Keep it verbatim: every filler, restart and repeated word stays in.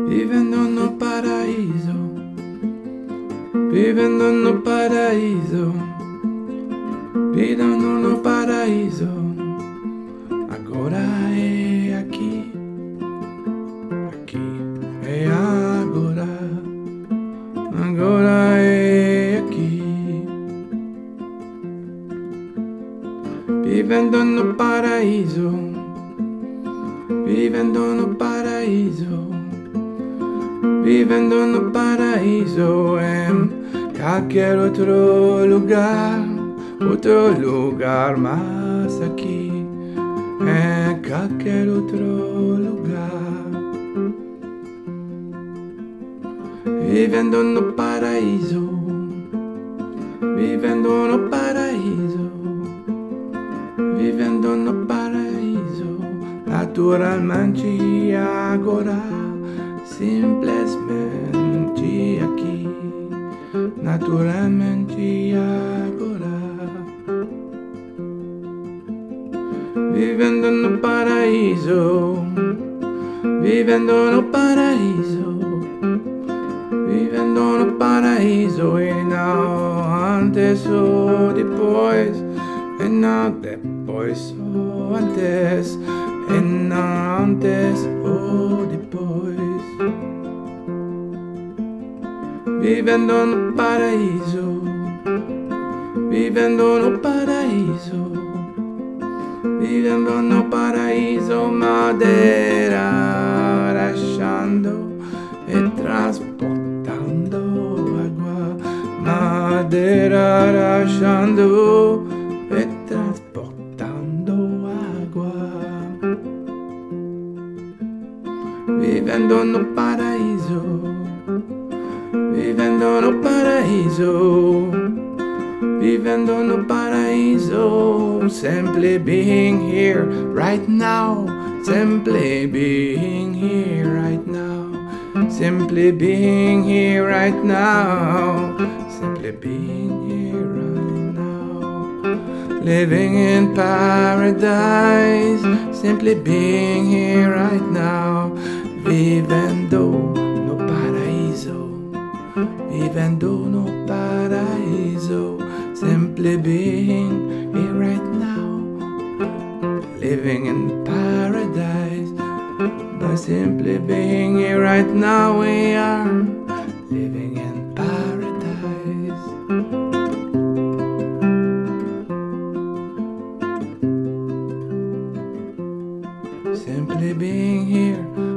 vivendo no paraíso, vivendo no paraíso, vivendo no paraíso. Agora é aqui, aqui é agora, agora é aqui. Vivendo no paraíso, vivendo no paraíso, vivendo no paraíso em qualquer outro lugar, outro lugar, mas aqui em qualquer outro lugar. Vivendo no paraíso, vivendo no paraíso, vivendo no paraíso, naturalmente agora, simplesmente aqui, naturalmente agora. Vivendo no paraíso, vivendo no paraíso, vivendo no paraíso, e não antes ou depois, e não depois ou antes, e não antes ou depois. Vivendo no paraíso, vivendo no paraíso, vivendo no paraíso, madeira rachando e transportando água, madeira rachando e transportando água. Vivendo no paraíso, vivendo no paraíso, vivendo no paraíso, simply being here right now, simply being here right now, simply being here right now, simply being here right now, living in paradise, simply being here right now, vivendo no paraíso, vivendo no paraíso, simply being here right now, living in paradise. By simply being here right now, we are living in paradise. Simply being here